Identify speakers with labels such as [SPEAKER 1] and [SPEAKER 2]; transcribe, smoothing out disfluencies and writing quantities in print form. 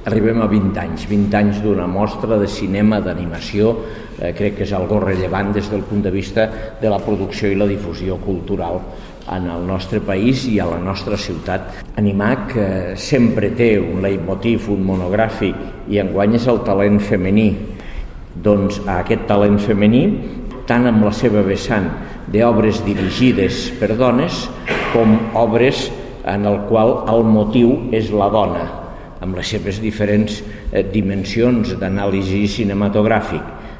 [SPEAKER 1] arribem a 20 anys d'una mostra de cinema, d'animació. Crec que és algo rellevant des del punt de vista de la producció i la difusió cultural en el nostre país i a la nostra ciutat. Animac sempre té un leitmotiv, un monogràfic, i enguany és el talent femení. Doncs a aquest talent femení, tant amb la seva vessant d'obres dirigides per dones com obres en el qual el motiu és la dona, amb les seves diferents dimensions d'anàlisi cinematogràfic.